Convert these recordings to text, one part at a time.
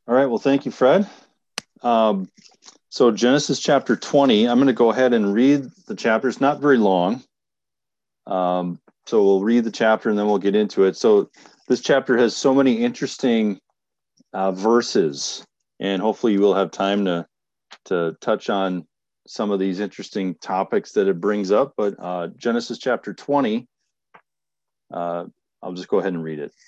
All right. Well, thank you, Fred. Um, so Genesis chapter 20, I'm going to go ahead and read the chapter. It's not very long. So we'll read the chapter and then we'll get into it. So this chapter has so many interesting verses, and hopefully you will have time to touch on some of these interesting topics that it brings up. But Genesis chapter 20, I'll just go ahead and read it.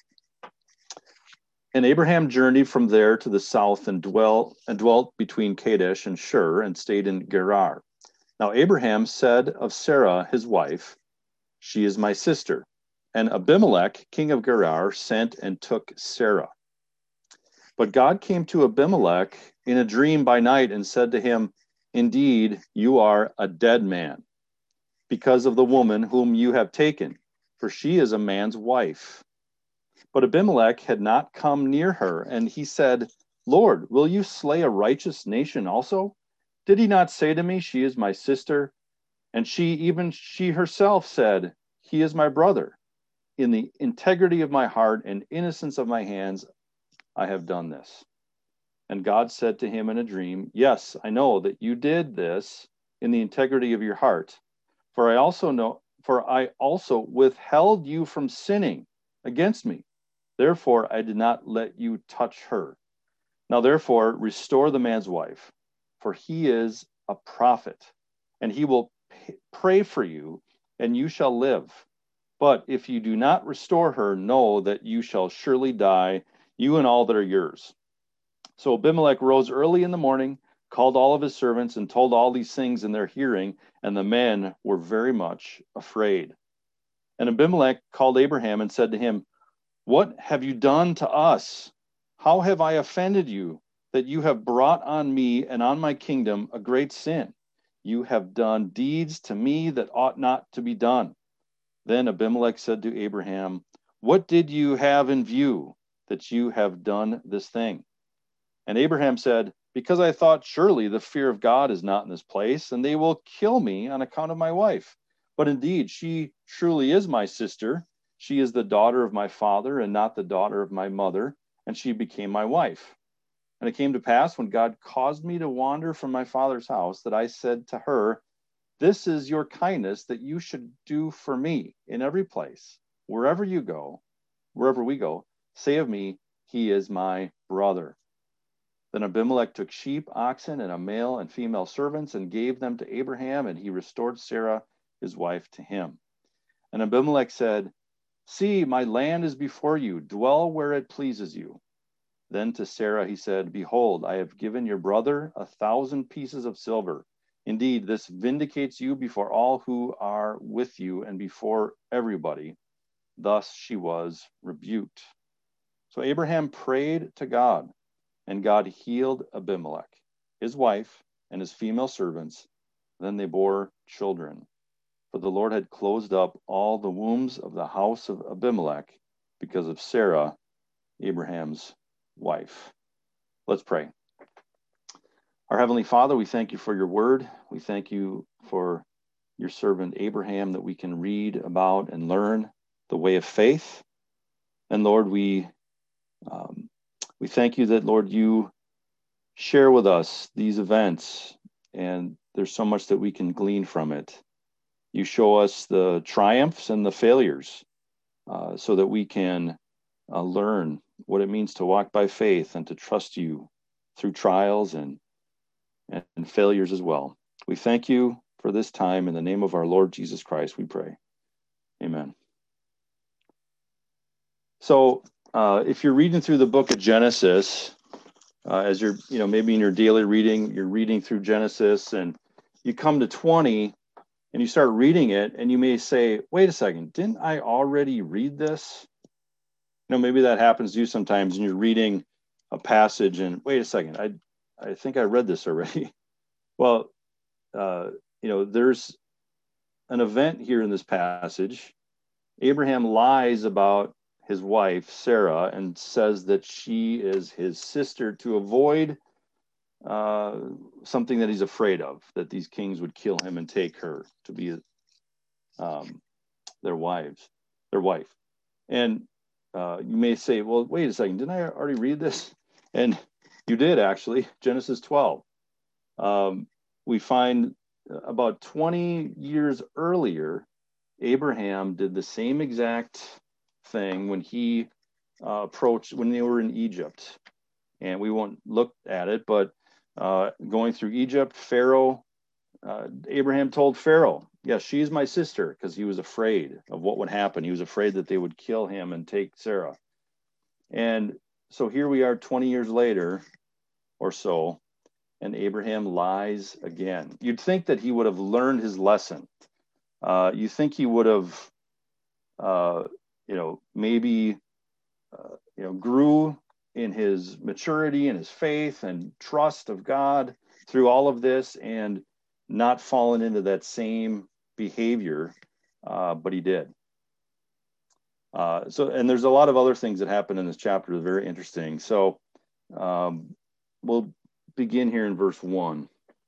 And Abraham journeyed from there to the south and dwelt between Kadesh and Shur and stayed in Gerar. Now Abraham said of Sarah his wife, "She is my sister." And Abimelech, king of Gerar, sent and took Sarah. But God came to Abimelech in a dream by night and said to him, "Indeed, you are a dead man, because of the woman whom you have taken, for she is a man's wife." But Abimelech had not come near her, and he said, "Lord, will you slay a righteous nation also? Did he not say to me, 'She is my sister'?" And she herself said, "He is my brother. In the integrity of my heart and innocence of my hands, I have done this." And God said to him in a dream, "Yes, I know that you did this in the integrity of your heart. For I also withheld you from sinning against me. Therefore, I did not let you touch her. Now, therefore, restore the man's wife, for he is a prophet, and he will pray for you, and you shall live. But if you do not restore her, know that you shall surely die, you and all that are yours." So Abimelech rose early in the morning, called all of his servants, and told all these things in their hearing, and the men were very much afraid. And Abimelech called Abraham and said to him, "What have you done to us? How have I offended you, that you have brought on me and on my kingdom a great sin? You have done deeds to me that ought not to be done." Then Abimelech said to Abraham, "What did you have in view, that you have done this thing?" And Abraham said, "Because I thought, surely the fear of God is not in this place, and they will kill me on account of my wife. But indeed, she truly is my sister. She is the daughter of my father and not the daughter of my mother, and she became my wife. And it came to pass, when God caused me to wander from my father's house, that I said to her, 'This is your kindness that you should do for me in every place, wherever you go, wherever we go, say of me, he is my brother.' Then Abimelech took sheep, oxen, and a male and female servants, and gave them to Abraham, and he restored Sarah, his wife, to him. And Abimelech said, 'See, my land is before you. Dwell where it pleases you.' Then to Sarah he said, 'Behold, I have given your brother 1,000 pieces of silver. Indeed, this vindicates you before all who are with you and before everybody.' Thus she was rebuked." So Abraham prayed to God, and God healed Abimelech, his wife, and his female servants. Then they bore children. For the Lord had closed up all the wombs of the house of Abimelech because of Sarah, Abraham's wife. Let's pray. Our Heavenly Father, we thank you for your word. We thank you for your servant Abraham, that we can read about and learn the way of faith. And Lord, we thank you that, Lord, you share with us these events, and there's so much that we can glean from it. You show us the triumphs and the failures, so that we can learn what it means to walk by faith and to trust you through trials and failures as well. We thank you for this time. In the name of our Lord Jesus Christ, we pray. Amen. So if you're reading through the book of Genesis, as you're, maybe in your daily reading, you're reading through Genesis and you come to 20 and you start reading it, and you may say, "Wait a second, didn't I already read this?" Maybe that happens to you sometimes, and you're reading a passage and, "Wait a second, I think I read this already." Well, there's an event here in this passage. Abraham lies about his wife, Sarah, and says that she is his sister to avoid something that he's afraid of, that these kings would kill him and take her to be their wife. And you may say, "Well, wait a second, didn't I already read this?" And You did, actually. Genesis 12. We find about 20 years earlier, Abraham did the same exact thing when he when they were in Egypt. And we won't look at it, but going through Egypt, Pharaoh, Abraham told Pharaoh, yes, she's my sister, because he was afraid of what would happen. He was afraid that they would kill him and take Sarah. And so here we are 20 years later or so, and Abraham lies again. You'd think that he would have learned his lesson. You think he would have, maybe, grew in his maturity and his faith and trust of God through all of this and not fallen into that same behavior, but he did. And there's a lot of other things that happen in this chapter that are very interesting. So we'll begin here in verse 1.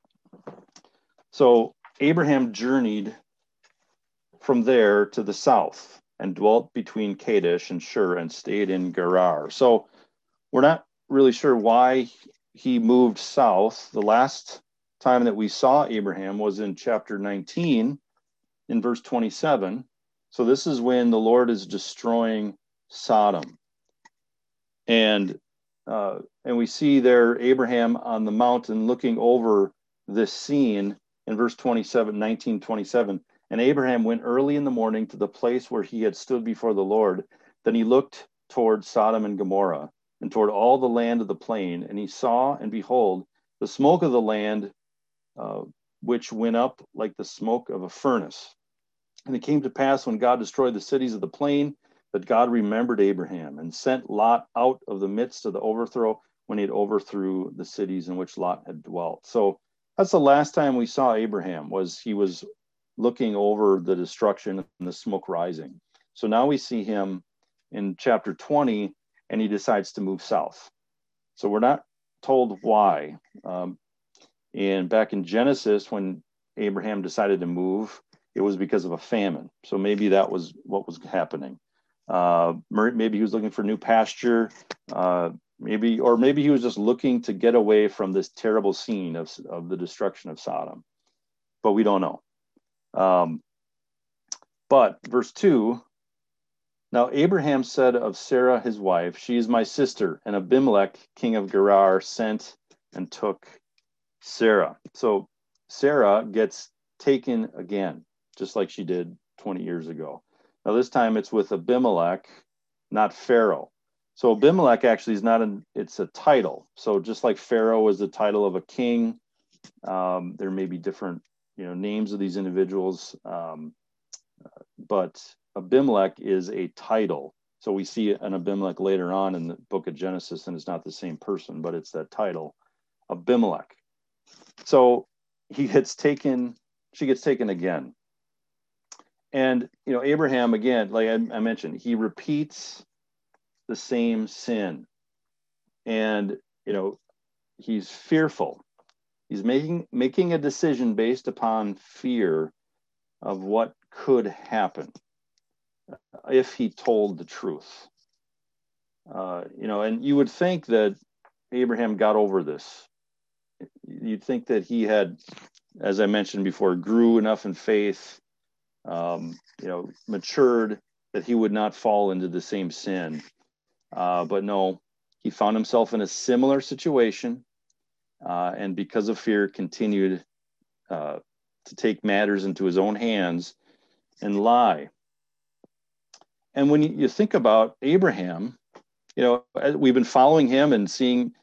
So Abraham journeyed from there to the south and dwelt between Kadesh and Shur and stayed in Gerar. So we're not really sure why he moved south. The last time that we saw Abraham was in chapter 19 in verse 27. So this is when the Lord is destroying Sodom. And we see there Abraham on the mountain looking over this scene in verse 27, 19:27. And Abraham went early in the morning to the place where he had stood before the Lord. Then he looked toward Sodom and Gomorrah and toward all the land of the plain. And he saw, and behold, the smoke of the land, which went up like the smoke of a furnace. And it came to pass when God destroyed the cities of the plain that God remembered Abraham and sent Lot out of the midst of the overthrow when he had overthrew the cities in which Lot had dwelt. So that's the last time we saw Abraham, he was looking over the destruction and the smoke rising. So now we see him in chapter 20, and he decides to move south. So we're not told why. And back in Genesis, when Abraham decided to move, it was because of a famine. So maybe that was what was happening. Maybe he was looking for new pasture. Maybe he was just looking to get away from this terrible scene of the destruction of Sodom. But we don't know. But verse 2, now Abraham said of Sarah his wife, she is my sister, and Abimelech, king of Gerar, sent and took Sarah. So Sarah gets taken again, just like she did 20 years ago. Now this time it's with Abimelech, not Pharaoh. So Abimelech actually is it's a title. So just like Pharaoh was the title of a king, there may be different names of these individuals, but Abimelech is a title. So we see an Abimelech later on in the book of Genesis, and it's not the same person, but it's that title, Abimelech. So she gets taken again. And Abraham, again, like I mentioned, he repeats the same sin, and he's fearful. He's making a decision based upon fear of what could happen if he told the truth. And you would think that Abraham got over this. You'd think that he had, as I mentioned before, grew enough in faith, matured, that he would not fall into the same sin. But no, he found himself in a similar situation, and because of fear, continued to take matters into his own hands and lie. And when you think about Abraham, we've been following him and seeing,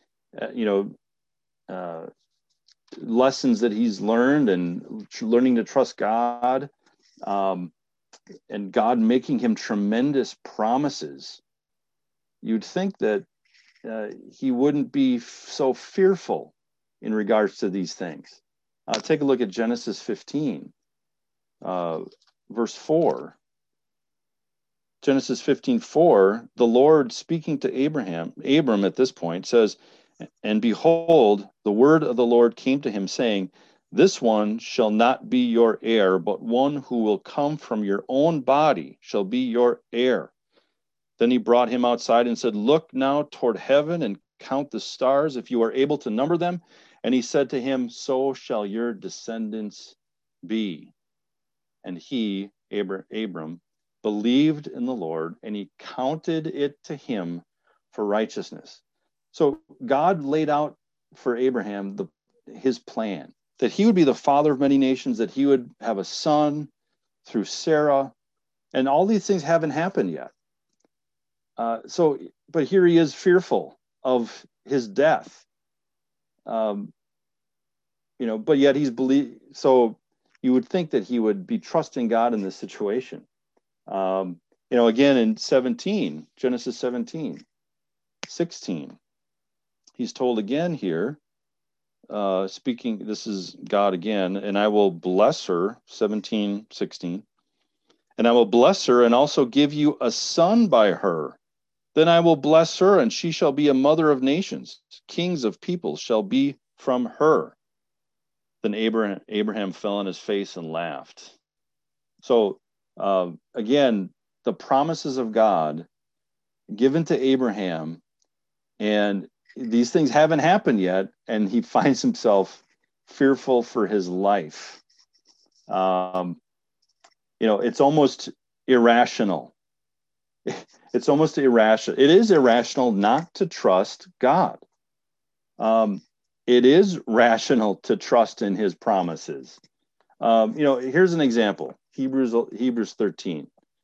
lessons that he's learned and learning to trust God, and God making him tremendous promises. You'd think that he wouldn't be so fearful in regards to these things. Take a look at Genesis 15, verse 4. Genesis 15:4, the Lord speaking to Abram at this point says, and behold, the word of the Lord came to him saying, this one shall not be your heir, but one who will come from your own body shall be your heir. Then he brought him outside and said, look now toward heaven and count the stars, if you are able to number them? And he said to him, so shall your descendants be. And he, Abram, believed in the Lord, and he counted it to him for righteousness. So God laid out for Abraham his plan, that he would be the father of many nations, that he would have a son through Sarah, and all these things haven't happened yet. But here he is fearful of his death. But yet he's so you would think that he would be trusting God in this situation. Again in Genesis 17, 16, he's told again here, speaking, this is God again, and I will bless her, 17, 16, and I will bless her and also give you a son by her. Then I will bless her, and she shall be a mother of nations. Kings of peoples shall be from her. Then Abraham fell on his face and laughed. So again, the promises of God given to Abraham, and these things haven't happened yet, and he finds himself fearful for his life. It's almost irrational. It's almost irrational. It is irrational not to trust God. It is rational to trust in his promises. Here's an example. Hebrews 13.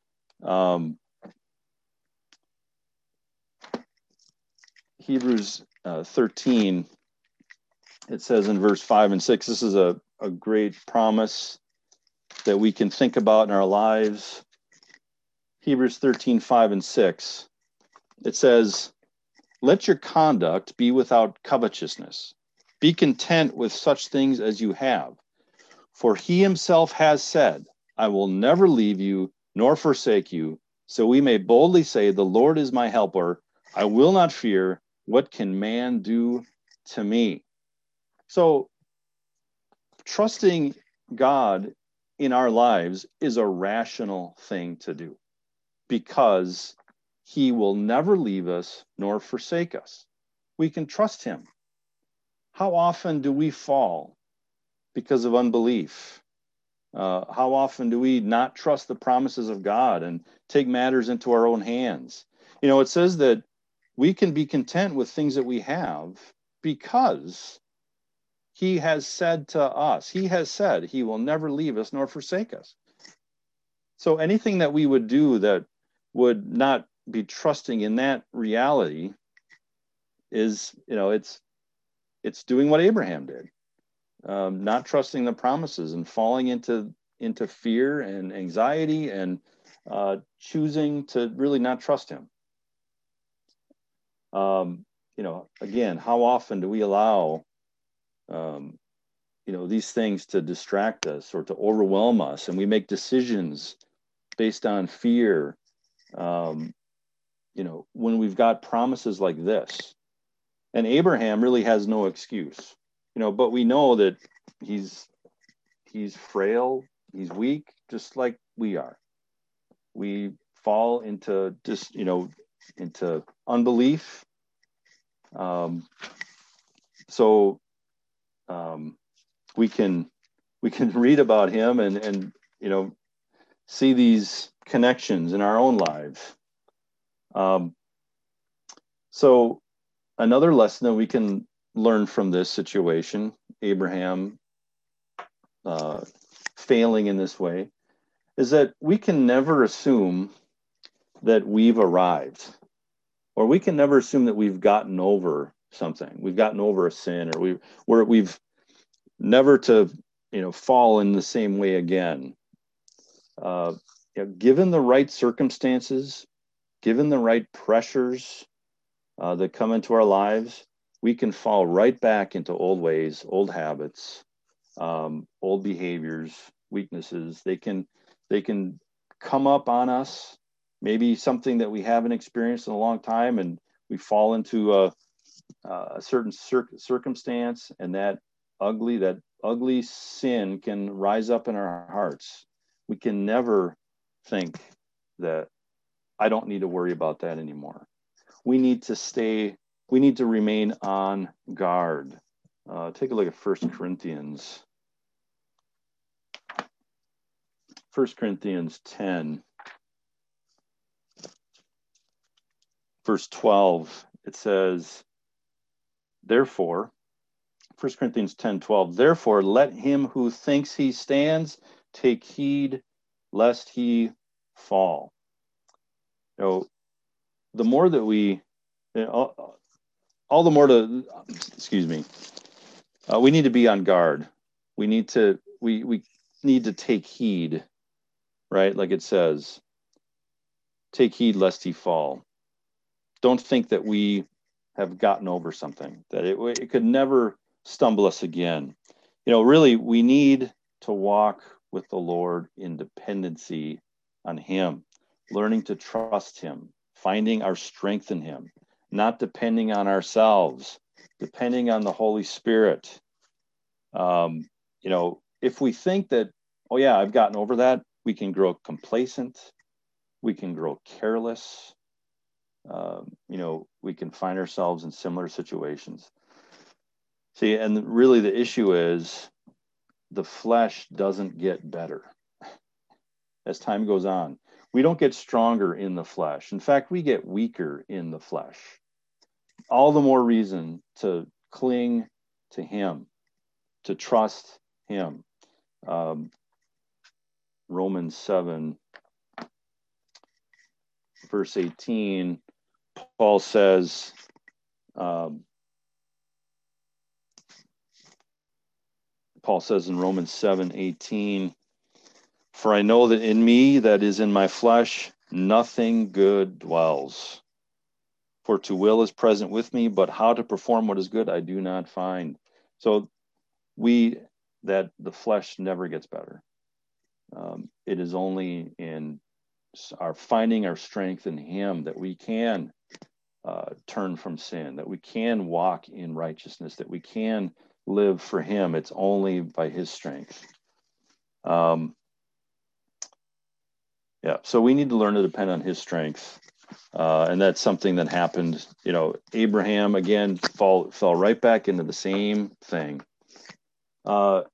Hebrews 13, it says in verse 5 and 6, this is a great promise that we can think about in our lives. Hebrews 13, 5 and 6, it says, let your conduct be without covetousness. Be content with such things as you have. For he himself has said, I will never leave you nor forsake you. So we may boldly say, the Lord is my helper. I will not fear. What can man do to me? So trusting God in our lives is a rational thing to do, because he will never leave us nor forsake us. We can trust him. How often do we fall because of unbelief? How often do we not trust the promises of God and take matters into our own hands? It says that we can be content with things that we have because he has said to us, he has said he will never leave us nor forsake us. So anything that we would do that would not be trusting in that reality is, it's doing what Abraham did, not trusting the promises and falling into fear and anxiety and choosing to really not trust him. Again, how often do we allow, these things to distract us or to overwhelm us, and we make decisions based on fear, when we've got promises like this? And Abraham really has no excuse, but we know that he's frail, he's weak, just like we are. We fall into into unbelief. We can read about him and see these connections in our own lives. So another lesson that we can learn from this situation, Abraham failing in this way, is that we can never assume that we've arrived, or we can never assume that we've gotten over something. We've gotten over a sin, or we've never to fall in the same way again. Given the right circumstances, given the right pressures that come into our lives, we can fall right back into old ways, old habits, old behaviors, weaknesses. They can come up on us, maybe something that we haven't experienced in a long time, and we fall into a certain circumstance, and that ugly sin can rise up in our hearts. We can never think that I don't need to worry about that anymore. We need to stay we need to remain on guard. Take a look at 1 Corinthians. 1 Corinthians 10, verse 12, it says, therefore, 1 Corinthians 10:12, therefore let him who thinks he stands take heed lest he fall. You know, the more that we, all the more to, excuse me, we need to be on guard. We need to take heed, right? Like it says, take heed lest he fall. Don't think that we have gotten over something, that it could never stumble us again. You know, really, we need to walk with the Lord in dependency on him, learning to trust him, finding our strength in him, not depending on ourselves, depending on the Holy Spirit. You know, if we think that, oh yeah, I've gotten over that, we can grow complacent, we can grow careless. You know, we can find ourselves in similar situations. See, and really the issue is the flesh doesn't get better as time goes on. We don't get stronger in the flesh. In fact, we get weaker in the flesh. All the more reason to cling to him, to trust him. Romans 7, verse 18, Paul says, in Romans 7:18, for I know that in me, that is in my flesh, nothing good dwells. For to will is present with me, but how to perform what is good I do not find. So that the flesh never gets better. It is only in our finding our strength in him that we can turn from sin, that we can walk in righteousness, that we can live for him. It's only by his strength. So we need to learn to depend on his strength. And that's something that happened. You know, Abraham, again, fell right back into the same thing. You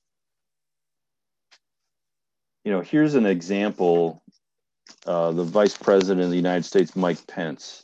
know, here's an example. The Vice President of the United States, Mike Pence.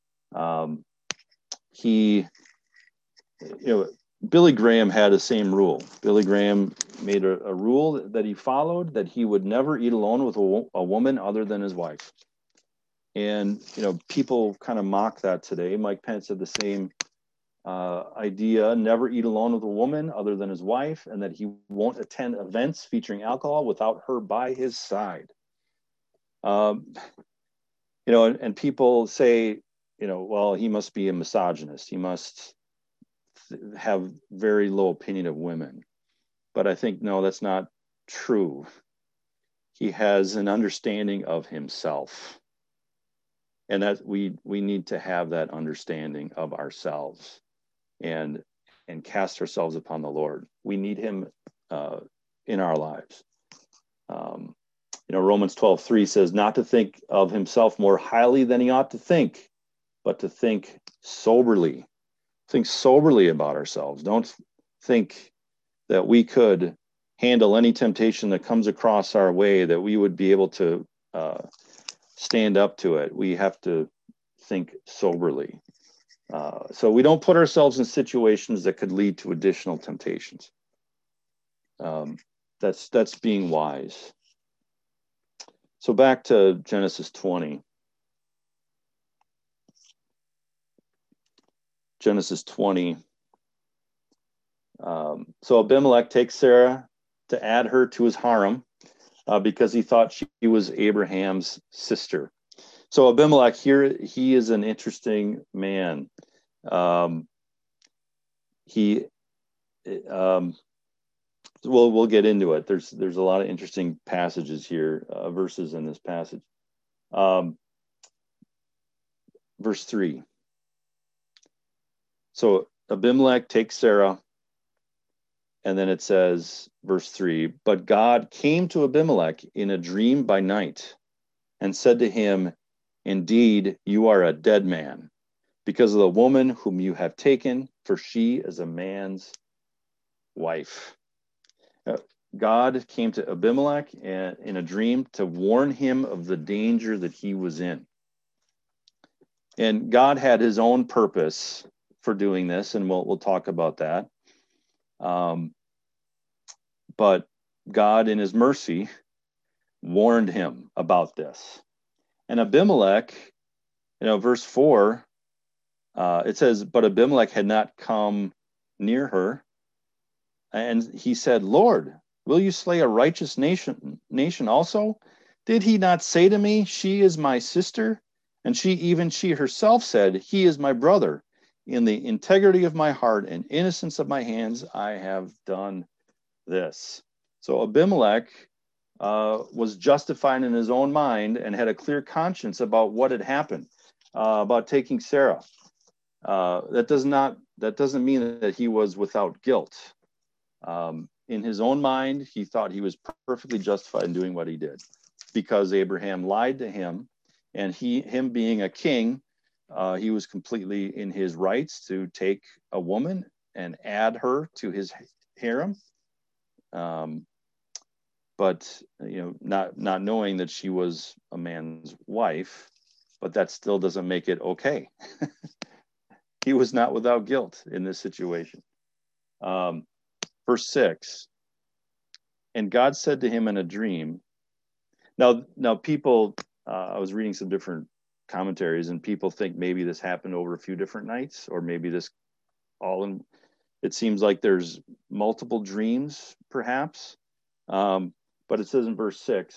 Billy Graham had the same rule. Billy Graham made a rule that he followed, that he would never eat alone with a woman other than his wife. And, you know, people kind of mock that today. Mike Pence had the same idea, never eat alone with a woman other than his wife, and that he won't attend events featuring alcohol without her by his side. You know, and people say, you know, well, he must be a misogynist. He must have very low opinion of women. But I think, no, that's not true. He has an understanding of himself. And that we need to have that understanding of ourselves and cast ourselves upon the Lord. We need him in our lives. You know, Romans 12:3 says, not to think of himself more highly than he ought to think, but to think soberly. Think soberly about ourselves. Don't think that we could handle any temptation that comes across our way, that we would be able to stand up to it. We have to think soberly. So we don't put ourselves in situations that could lead to additional temptations. That's being wise. So back to Genesis 20. Genesis 20. So Abimelech takes Sarah to add her to his harem because he thought she was Abraham's sister. So Abimelech here, he is an interesting man. We'll get into it. There's a lot of interesting passages here, verses in this passage. Verse 3. So Abimelech takes Sarah, and then it says, verse 3, but God came to Abimelech in a dream by night and said to him, indeed, you are a dead man, because of the woman whom you have taken, for she is a man's wife. God came to Abimelech in a dream to warn him of the danger that he was in. And God had his own purpose for doing this, and we'll talk about that. But God, in his mercy, warned him about this. And Abimelech, verse 4, it says, but Abimelech had not come near her. And he said, Lord, will you slay a righteous nation also? Did he not say to me, she is my sister? And she herself said, he is my brother. In the integrity of my heart and innocence of my hands, I have done this. So Abimelech was justified in his own mind and had a clear conscience about what had happened, about taking Sarah. That doesn't mean that he was without guilt. In his own mind, he thought he was perfectly justified in doing what he did, because Abraham lied to him, and him being a king, he was completely in his rights to take a woman and add her to his harem. But not knowing that she was a man's wife, but that still doesn't make it okay. He was not without guilt in this situation. Verse 6, and God said to him in a dream. Now people, I was reading some different commentaries, and people think maybe this happened over a few different nights, or maybe this it seems like there's multiple dreams, perhaps. But it says in verse 6,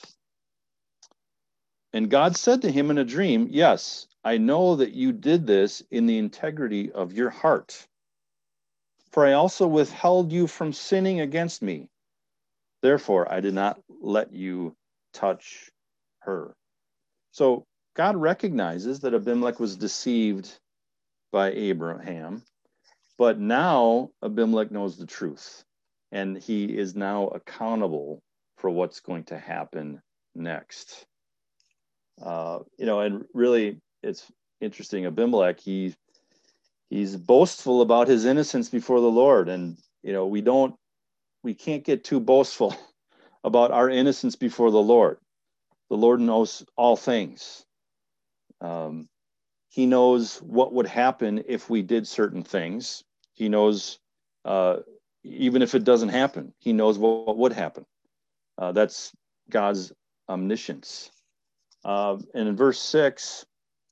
and God said to him in a dream, yes, I know that you did this in the integrity of your heart. For I also withheld you from sinning against me. Therefore, I did not let you touch her. So God recognizes that Abimelech was deceived by Abraham, but now Abimelech knows the truth, and he is now accountable for what's going to happen next. And really, it's interesting. Abimelech, he's boastful about his innocence before the Lord, and we can't get too boastful about our innocence before the Lord. The Lord knows all things. He knows what would happen if we did certain things. He knows, even if it doesn't happen, he knows what would happen. That's God's omniscience. And in verse 6,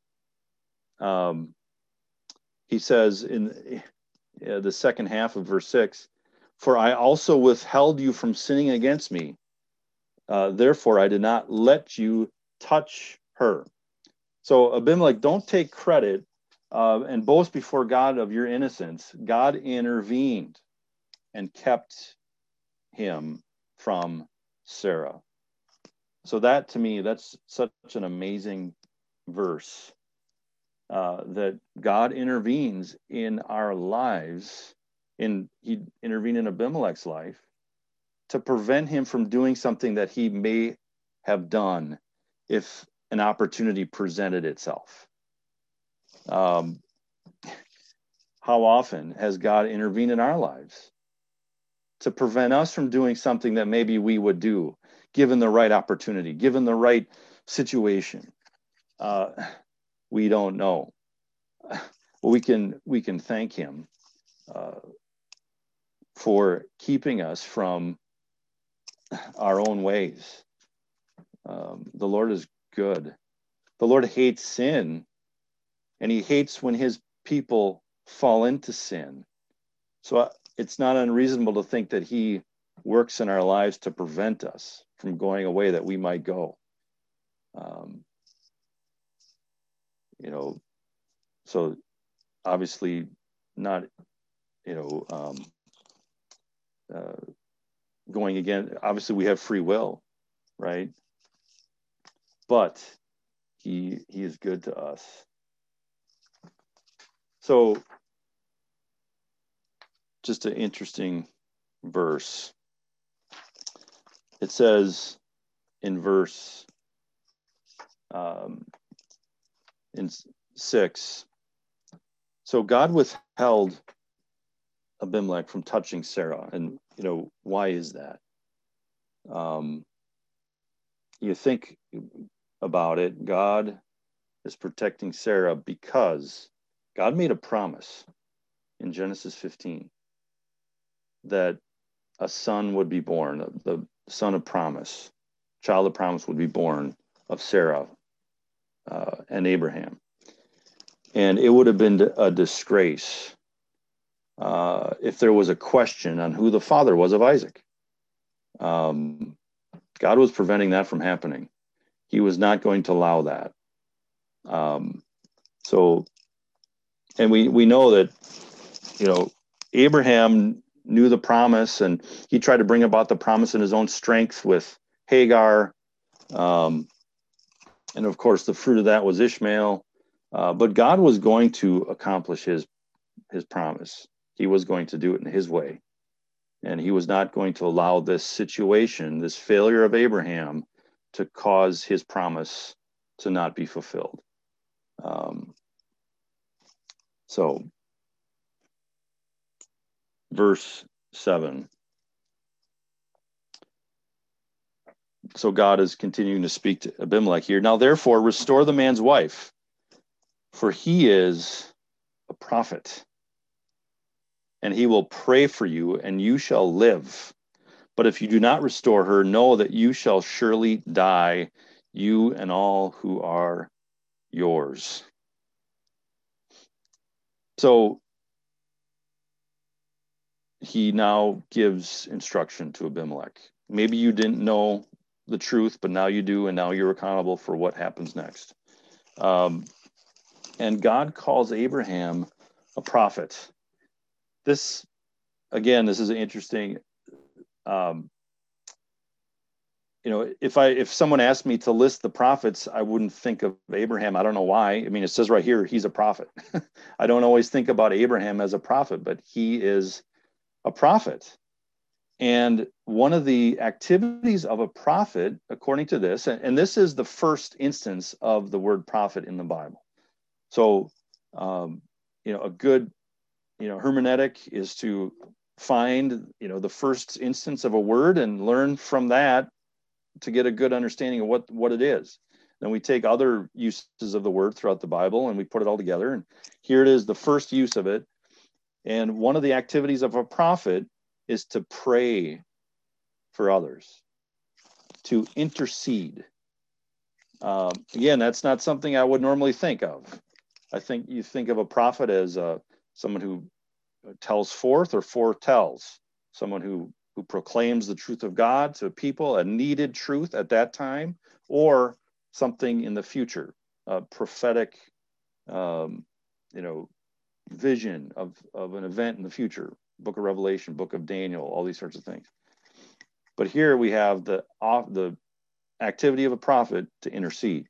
he says in the second half of verse 6, for I also withheld you from sinning against me. Therefore, I did not let you touch her. So Abimelech, don't take credit and boast before God of your innocence. God intervened and kept him from Sarah. So that, to me, that's such an amazing verse, that God intervenes in our lives. He intervened in Abimelech's life to prevent him from doing something that he may have done if an opportunity presented itself. How often has God intervened in our lives to prevent us from doing something that maybe we would do, given the right opportunity, given the right situation? We don't know. We can thank him for keeping us from our own ways. The Lord is good. The Lord hates sin, and he hates when his people fall into sin. So it's not unreasonable to think that he works in our lives to prevent us from going a way that we might go. So obviously not, going again. Obviously we have free will, right? But he is good to us. So just an interesting verse. It says in verse in 6, So God withheld Abimelech from touching Sarah. And, why is that? You think about it, God is protecting Sarah because God made a promise in Genesis 15 that a son would be born, the son of promise, child of promise would be born of Sarah and Abraham. And it would have been a disgrace if there was a question on who the father was of Isaac. God was preventing that from happening. He was not going to allow that. And we know that, Abraham knew the promise, and he tried to bring about the promise in his own strength with Hagar. And of course, the fruit of that was Ishmael. But God was going to accomplish his promise. He was going to do it in his way. And he was not going to allow this situation, this failure of Abraham, to cause his promise to not be fulfilled. So, verse 7. So God is continuing to speak to Abimelech here. Now, therefore, restore the man's wife, for he is a prophet, and he will pray for you, and you shall live. But if you do not restore her, know that you shall surely die, you and all who are yours. So he now gives instruction to Abimelech. Maybe you didn't know the truth, but now you do, and now you're accountable for what happens next. And God calls Abraham a prophet. This is interesting. If someone asked me to list the prophets, I wouldn't think of Abraham. I don't know why. I mean, it says right here, he's a prophet. I don't always think about Abraham as a prophet, but he is a prophet. And one of the activities of a prophet, according to this, and this is the first instance of the word prophet in the Bible. So, a good, hermeneutic is to find, the first instance of a word and learn from that to get a good understanding of what it is. Then we take other uses of the word throughout the Bible and we put it all together. And here it is, the first use of it. And one of the activities of a prophet is to pray for others, to intercede. Again, that's not something I would normally think of. I think you think of a prophet as someone who tells forth or foretells, someone who proclaims the truth of God to people, a needed truth at that time, or something in the future, a prophetic, vision of an event in the future, Book of Revelation, Book of Daniel, all these sorts of things. But here we have the activity of a prophet to intercede.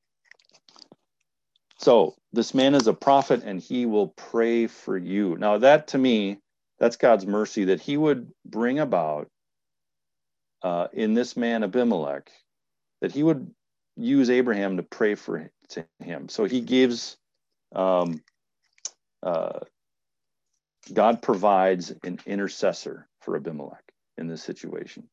So this man is a prophet and he will pray for you. Now that, to me, that's God's mercy that he would bring about in this man Abimelech, that he would use Abraham to pray to him. So he gives, God provides an intercessor for Abimelech in this situation.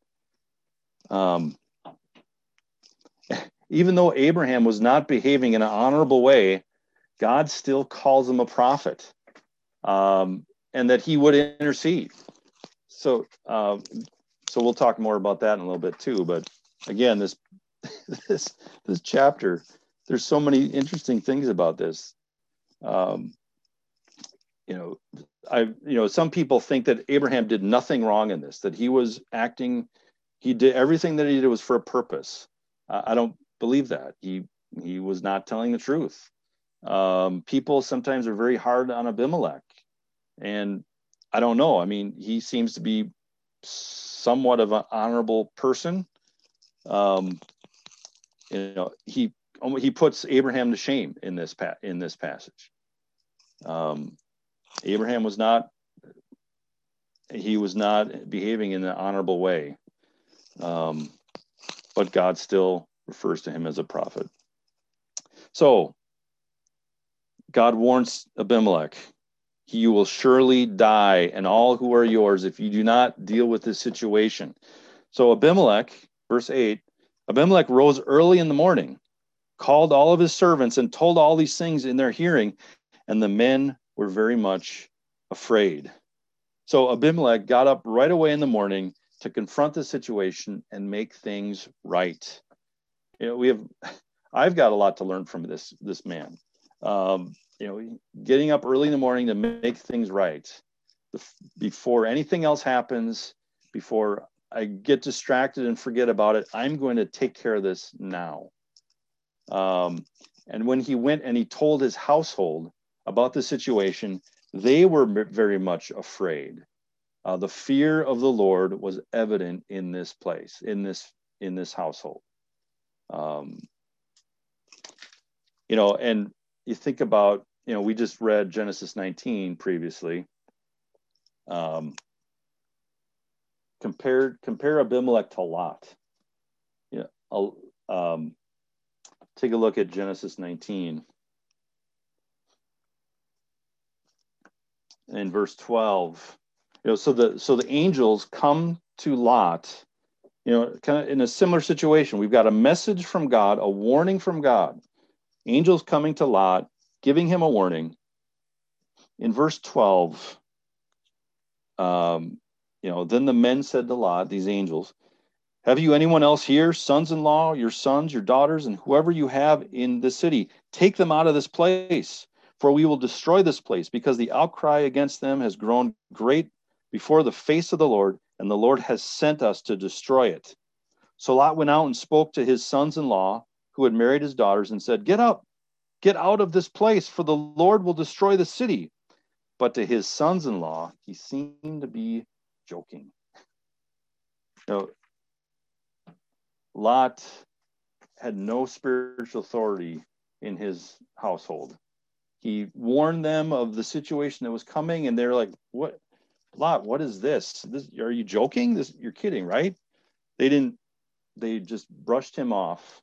Even though Abraham was not behaving in an honorable way, God still calls him a prophet, and that he would intercede. So we'll talk more about that in a little bit too. But again, this chapter, there's so many interesting things about this. Some people think that Abraham did nothing wrong in this, that he was acting, he did everything that he did was for a purpose. I don't believe that. He was not telling the truth. People sometimes are very hard on Abimelech, and I don't know. I mean, he seems to be somewhat of an honorable person. He puts Abraham to shame in this passage. Abraham was not behaving in an honorable way, but God still refers to him as a prophet. So God warns Abimelech You will surely die, and all who are yours, if you do not deal with this situation. So Abimelech, verse 8, Abimelech rose early in the morning, called all of his servants, and told all these things in their hearing, and the men were very much afraid. So Abimelech got up right away in the morning to confront the situation and make things right. I've got a lot to learn from this man. Getting up early in the morning to make things right before anything else happens, before I get distracted and forget about it. I'm going to take care of this now. And when he went and he told his household about the situation, they were very much afraid. The fear of the Lord was evident in this place, in this household. And you think about, we just read Genesis 19 previously. Compare Abimelech to Lot. Take a look at Genesis 19. In verse 12, so the angels come to Lot, kind of in a similar situation. We've got a message from God, a warning from God. Angels coming to Lot, giving him a warning. In verse 12, then the men said to Lot, these angels, have you anyone else here, sons-in-law, your sons, your daughters, and whoever you have in the city? Take them out of this place, for we will destroy this place, because the outcry against them has grown great before the face of the Lord, and the Lord has sent us to destroy it. So Lot went out and spoke to his sons-in-law, who had married his daughters, and said, get up, get out of this place, for the Lord will destroy the city. But to his sons-in-law, he seemed to be joking. Lot had no spiritual authority in his household. He warned them of the situation that was coming, and they're like, what, Lot, what is this? Are you joking? You're kidding, right? They just brushed him off.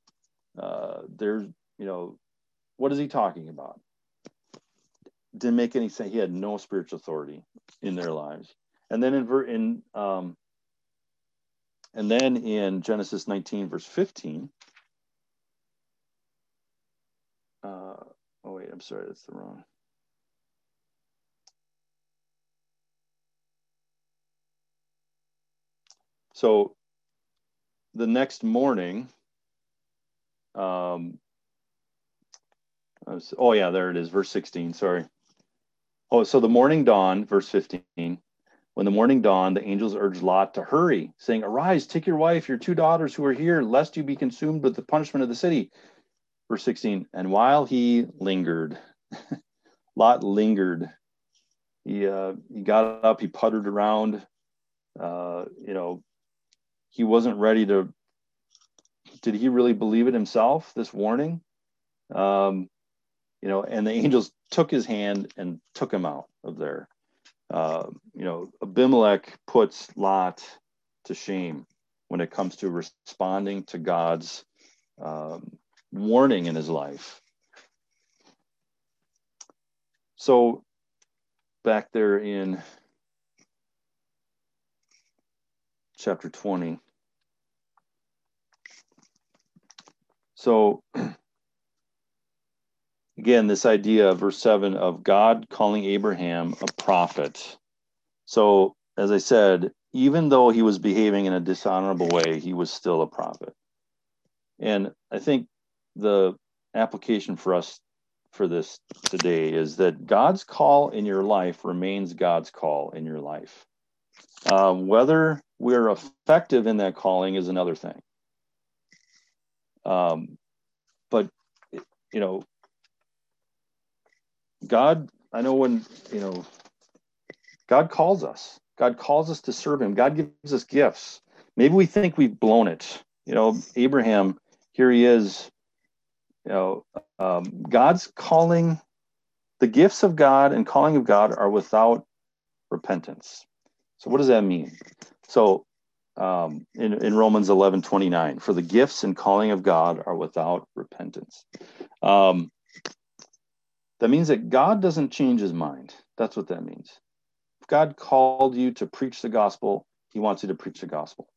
What is he talking about? Didn't make any sense. He had no spiritual authority in their lives. And then in Genesis 19, verse 15. I'm sorry, that's the wrong. So the next morning, there it is, verse 16, sorry. So the morning dawned, verse 15. When the morning dawned, the angels urged Lot to hurry, saying, arise, take your wife, your 2 daughters who are here, lest you be consumed with the punishment of the city. Verse 16, and while he lingered, Lot lingered. He got up, he puttered around. He wasn't ready to. Did he really believe it himself, this warning? And the angels took his hand and took him out of there. Abimelech puts Lot to shame when it comes to responding to God's warning in his life. So back there in chapter 20. So again, this idea of verse 7 of God calling Abraham a prophet. So as I said, even though he was behaving in a dishonorable way, he was still a prophet. And I think the application for us for this today is that God's call in your life remains God's call in your life. Whether we're effective in that calling is another thing. But God, I know when, God calls us. God calls us to serve him. God gives us gifts. Maybe we think we've blown it. Abraham, here he is. God's calling, the gifts of God and calling of God are without repentance. So what does that mean? So in Romans 11:29, for the gifts and calling of God are without repentance. That means that God doesn't change his mind. That's what that means. If God called you to preach the gospel, he wants you to preach the gospel.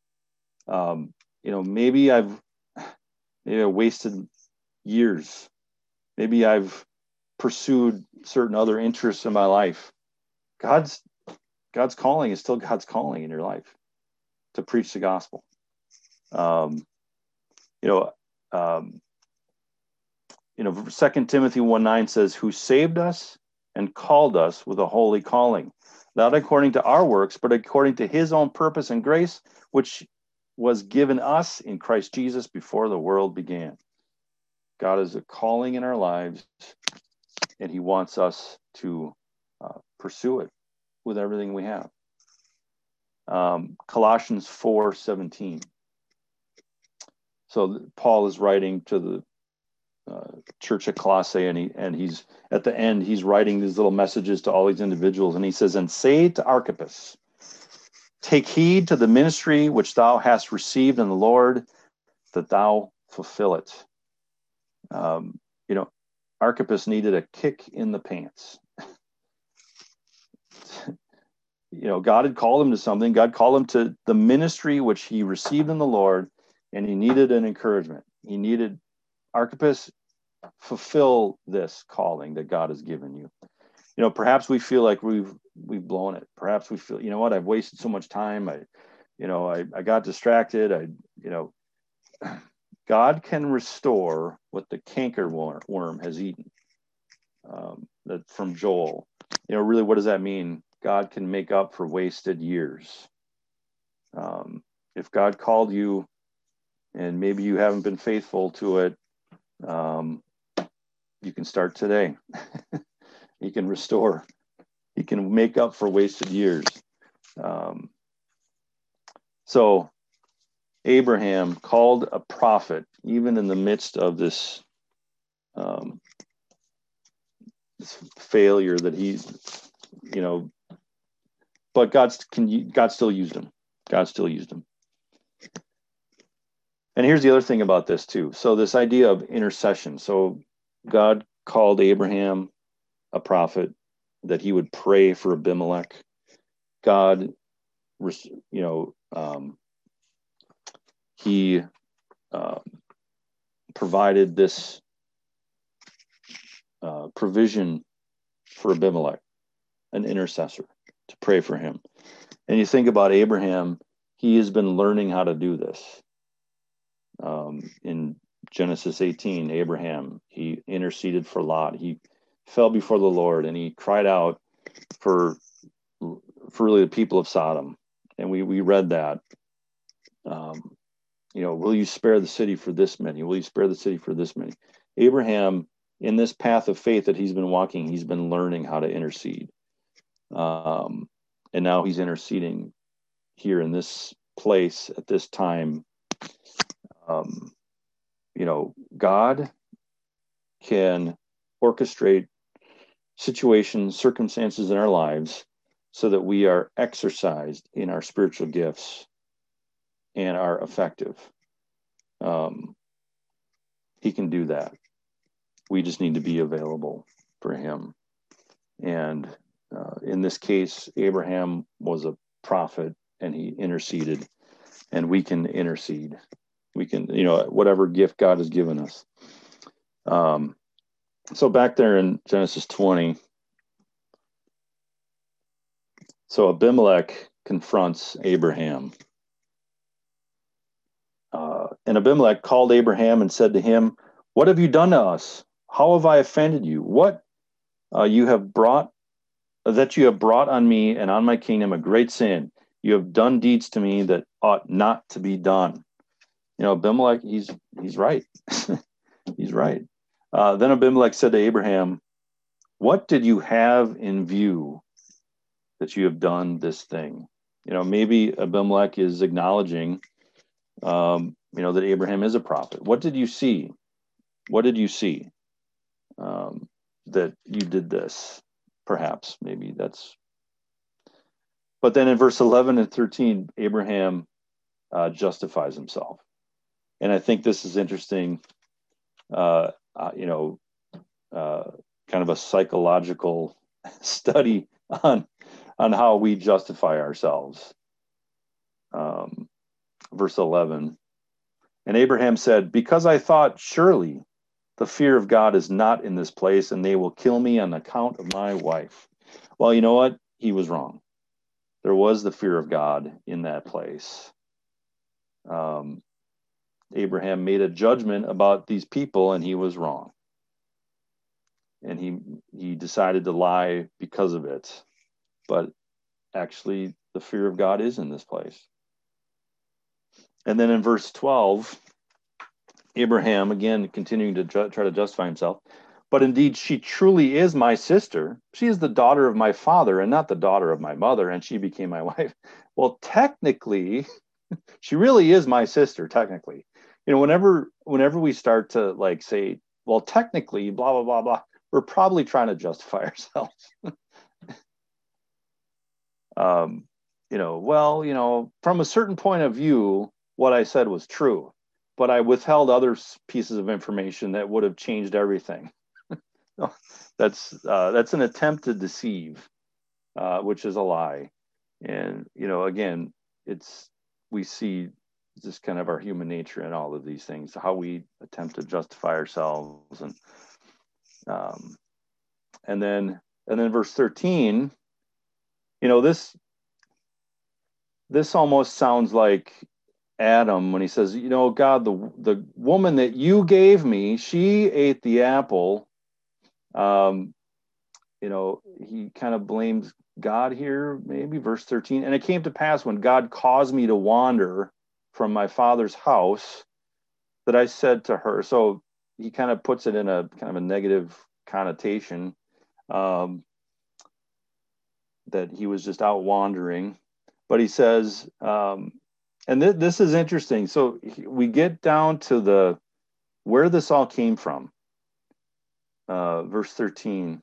Maybe I've wasted years. Maybe I've pursued certain other interests in my life. God's calling is still God's calling in your life to preach the gospel. 2 Timothy 1:9 says, who saved us and called us with a holy calling, not according to our works, but according to his own purpose and grace, which was given us in Christ Jesus before the world began. God is a calling in our lives, and he wants us to pursue it with everything we have. Colossians 4:17. So Paul is writing to the church at Colossae, and he's at the end, he's writing these little messages to all these individuals, and he says, and say to Archippus, take heed to the ministry which thou hast received in the Lord, that thou fulfill it. Archippus needed a kick in the pants. God had called him to something. God called him to the ministry which he received in the Lord, and he needed an encouragement. He needed, Archippus, fulfill this calling that God has given you. Perhaps we feel like we've blown it. Perhaps we feel, I've wasted so much time. I got distracted. God can restore what the canker worm has eaten. That from Joel. Really, what does that mean? God can make up for wasted years. If God called you and maybe you haven't been faithful to it, you can start today. He can restore. He can make up for wasted years. So Abraham called a prophet, even in the midst of this failure that he's, but God still used him. God still used him. And here's the other thing about this too. So this idea of intercession. So God called Abraham a prophet, that he would pray for Abimelech. God, he provided this provision for Abimelech, an intercessor, to pray for him. And you think about Abraham, he has been learning how to do this. In Genesis 18, Abraham, he interceded for Lot. He fell before the Lord and he cried out for really the people of Sodom. And we read that. Will you spare the city for this many? Will you spare the city for this many? Abraham, in this path of faith that he's been walking, he's been learning how to intercede. And now he's interceding here in this place at this time. God can orchestrate situations, circumstances in our lives so that we are exercised in our spiritual gifts and are effective. He can do that. We just need to be available for him. And in this case, Abraham was a prophet and he interceded, and we can intercede. We can, whatever gift God has given us. So back there in Genesis 20, so Abimelech confronts Abraham. And Abimelech called Abraham and said to him, what have you done to us? How have I offended you? What you have brought on me and on my kingdom a great sin. You have done deeds to me that ought not to be done. Abimelech, he's right. He's right. Then Abimelech said to Abraham, what did you have in view that you have done this thing? Maybe Abimelech is acknowledging, that Abraham is a prophet. What did you see? What did you see that you did this? Perhaps, maybe that's. But then in verse 11 and 13, Abraham justifies himself. And I think this is interesting. kind of a psychological study on how we justify ourselves. Verse 11. And Abraham said, because I thought, surely the fear of God is not in this place, and they will kill me on account of my wife. Well, you know what? He was wrong. There was the fear of God in that place. Abraham made a judgment about these people, and he was wrong. And he decided to lie because of it. But actually, the fear of God is in this place. And then in verse 12, Abraham, again, continuing to try to justify himself, but indeed, she truly is my sister. She is the daughter of my father and not the daughter of my mother, and she became my wife. Well, technically, she really is my sister, technically. You know, whenever we start to like say, well, technically, blah, blah, blah, blah, we're probably trying to justify ourselves. From a certain point of view, what I said was true, but I withheld other pieces of information that would have changed everything. That's an attempt to deceive, which is a lie. And, again, we see just kind of our human nature in all of these things, how we attempt to justify ourselves. And then verse 13, this almost sounds like Adam when he says, God, the woman that you gave me, she ate the apple. He kind of blames God here, maybe verse 13. And it came to pass when God caused me to wander from my father's house that I said to her, so he kind of puts it in a kind of a negative connotation, that he was just out wandering. But he says, this is interesting. So we get down to where this all came from. Verse 13.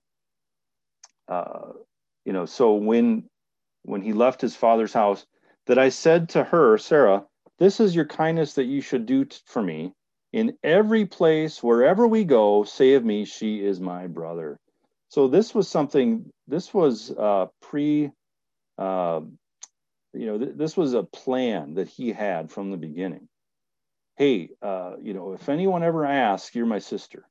So when he left his father's house, that I said to her, Sarah, this is your kindness that you should do for me. In every place, wherever we go, say of me, she is my brother. So this was this was this was a plan that he had from the beginning. Hey, if anyone ever asks, you're my sister.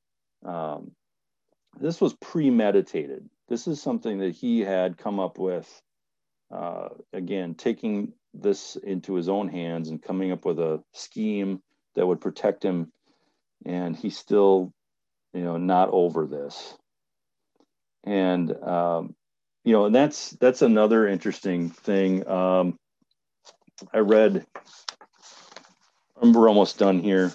This was premeditated. This is something that he had come up with, again, taking this into his own hands and coming up with a scheme that would protect him. And he's still, not over this. And, and that's another interesting thing. I read, we're almost done here.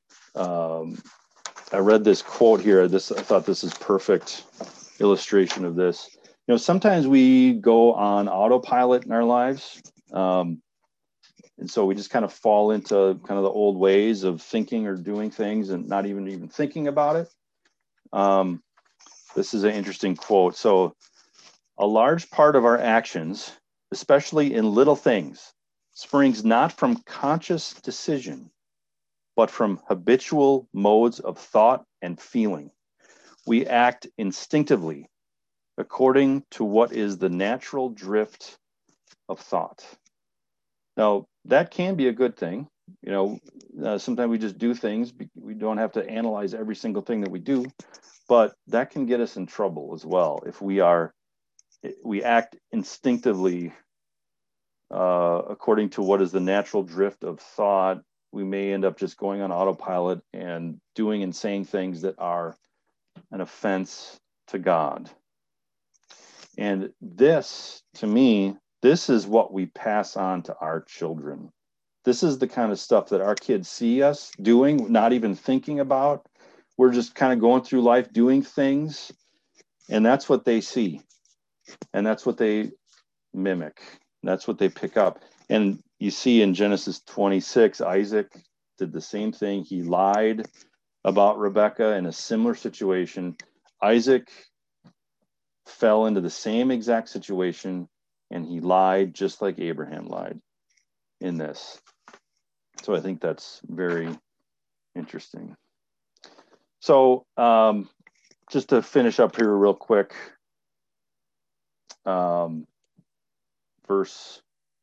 I read this quote here. I thought this is perfect illustration of this. Sometimes we go on autopilot in our lives. And so we just kind of fall into kind of the old ways of thinking or doing things and not even thinking about it. This is an interesting quote. So a large part of our actions, especially in little things, springs not from conscious decision, but from habitual modes of thought and feeling. We act instinctively according to what is the natural drift of thought. Now, that can be a good thing. Sometimes we just do things. We don't have to analyze every single thing that we do, but that can get us in trouble as well. If we act instinctively according to what is the natural drift of thought, we may end up just going on autopilot and doing and saying things that are an offense to God. And this, to me, this is what we pass on to our children. This is the kind of stuff that our kids see us doing, not even thinking about. We're just kind of going through life doing things, and that's what they see. And that's what they mimic. That's what they pick up. And you see in Genesis 26, Isaac did the same thing. He lied about Rebekah in a similar situation. Isaac fell into the same exact situation, and he lied just like Abraham lied in this. So I think that's very interesting. So just to finish up here real quick, verse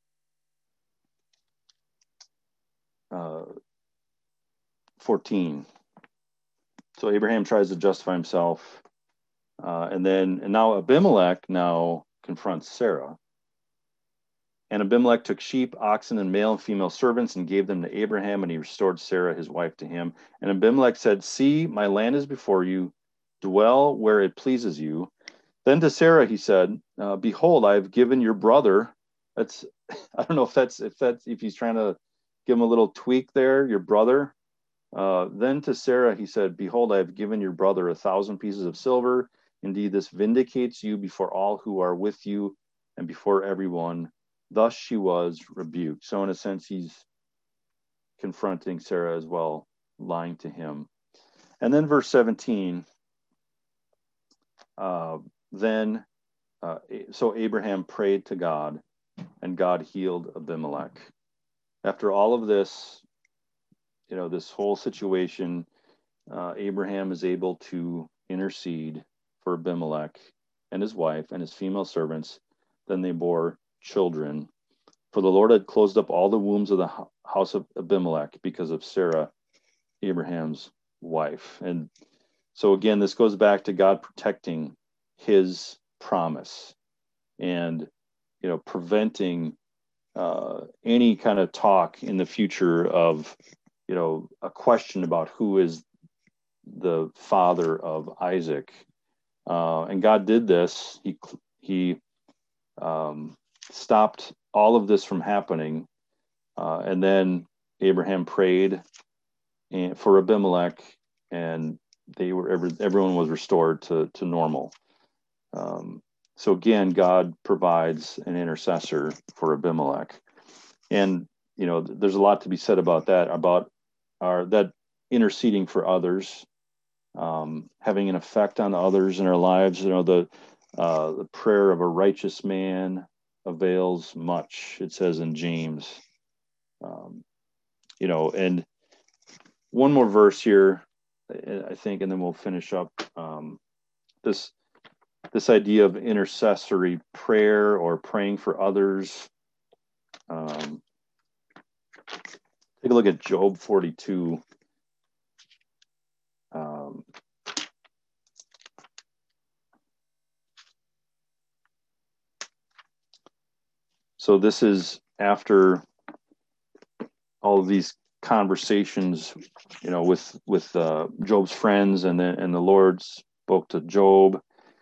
14. So Abraham tries to justify himself, and now Abimelech now confronts Sarah. And Abimelech took sheep, oxen, and male and female servants and gave them to Abraham, and he restored Sarah, his wife, to him. And Abimelech said, "See, my land is before you. Dwell where it pleases you." Then to Sarah he said, "Behold, I have given your brother." That's I don't know if he's trying to give him a little tweak there, your brother. Then to Sarah he said, "Behold, I have given your brother 1,000 pieces of silver. Indeed, this vindicates you before all who are with you and before everyone." Thus she was rebuked. So in a sense, he's confronting Sarah as well, lying to him. And then verse 17, so Abraham prayed to God, and God healed Abimelech. After all of this, this whole situation, Abraham is able to intercede for Abimelech and his wife and his female servants. Then they bore children. For the Lord had closed up all the wombs of the house of Abimelech because of Sarah, Abraham's wife. And so again, this goes back to God protecting his promise and, preventing any kind of talk in the future of, a question about who is the father of Isaac. And God did this. He stopped all of this from happening. And then Abraham prayed for Abimelech, and everyone was restored to normal. So again, God provides an intercessor for Abimelech. And, there's a lot to be said about that, that interceding for others, having an effect on others in our lives. The prayer of a righteous man avails much, it says in James. And one more verse here, I think, and then we'll finish up. This idea of intercessory prayer or praying for others. Take a look at Job 42. So this is after all of these conversations, with Job's friends, and the Lord spoke to Job.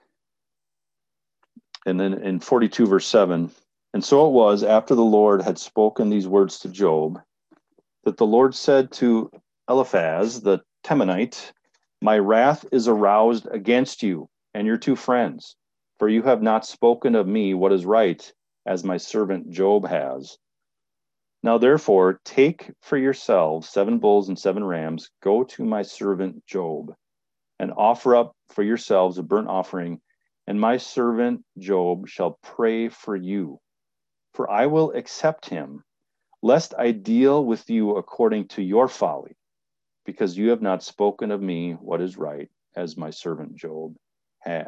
And then in 42 verse 7, "And so it was after the Lord had spoken these words to Job, that the Lord said to Eliphaz the Temanite, 'My wrath is aroused against you and your two friends, for you have not spoken of me what is right, as my servant Job has. Now therefore take for yourselves 7 bulls and 7 rams, go to my servant Job, and offer up for yourselves a burnt offering, and my servant Job shall pray for you, for I will accept him, lest I deal with you according to your folly, because you have not spoken of me what is right, as my servant Job has.'"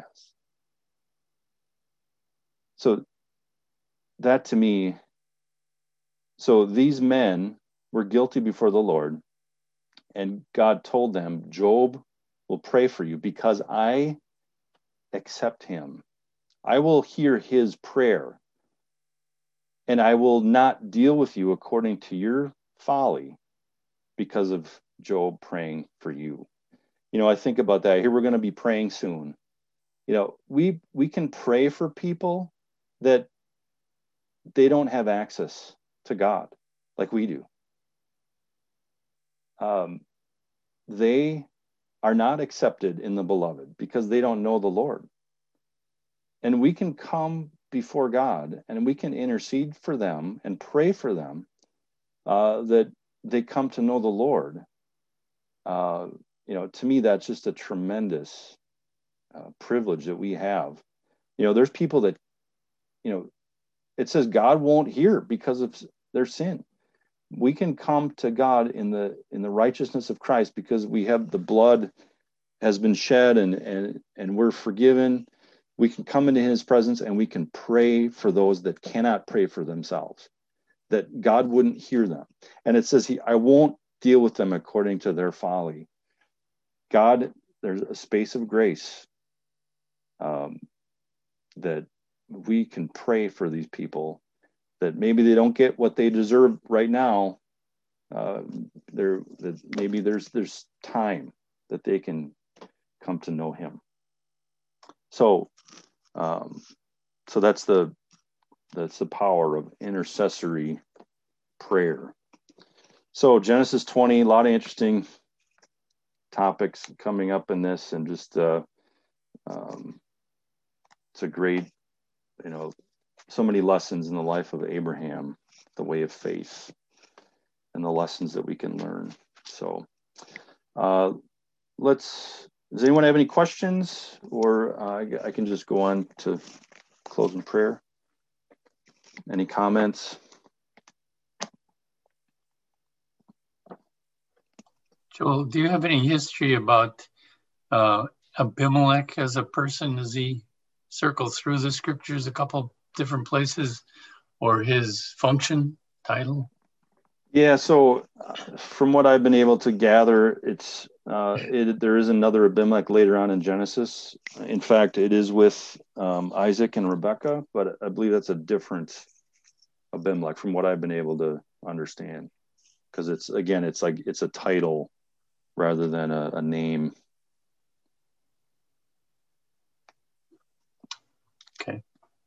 So that to me, so these men were guilty before the Lord, and God told them, "Job will pray for you because I accept him. I will hear his prayer, and I will not deal with you according to your folly because of Job praying for you." I think about that. Here we're going to be praying soon. We can pray for people that they don't have access to God like we do. They are not accepted in the beloved because they don't know the Lord. And we can come before God and we can intercede for them and pray for them, that they come to know the Lord. To me, that's just a tremendous privilege that we have. There's people that, it says God won't hear because of their sin. We can come to God in the righteousness of Christ because we have the blood has been shed and we're forgiven, we can come into his presence and we can pray for those that cannot pray for themselves, that God wouldn't hear them. And it says, I won't deal with them according to their folly. God, there's a space of grace that we can pray for these people, that maybe they don't get what they deserve right now. Maybe there's time that they can come to know him. So that's the power of intercessory prayer. So Genesis 20, a lot of interesting topics coming up in this, and just it's a great, so many lessons in the life of Abraham, the way of faith, and the lessons that we can learn. So does anyone have any questions, or I can just go on to closing prayer? Any comments? Joel, do you have any history about Abimelech as a person, as he circles through the scriptures a couple different places, or his function, title? Yeah, so from what I've been able to gather, there is another Abimelech later on in Genesis. In fact, it is with Isaac and Rebekah, but I believe that's a different Abimelech from what I've been able to understand, because it's a title rather than a name. Okay.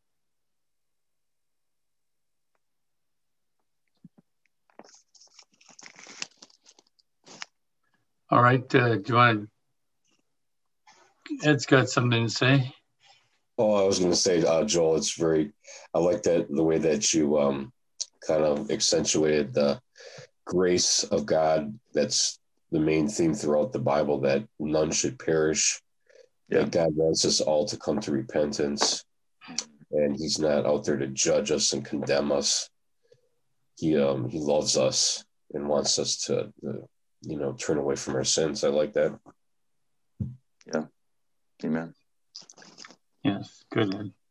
All right. Do you want to? Ed's got something to say. Oh, I was going to say, Joel, I like that the way that you kind of accentuated the grace of God. That's the main theme throughout the Bible, that none should perish, that God wants us all to come to repentance, and he's not out there to judge us and condemn us. He loves us and wants us to turn away from our sins. I like that. Yeah. Amen. Yes, good.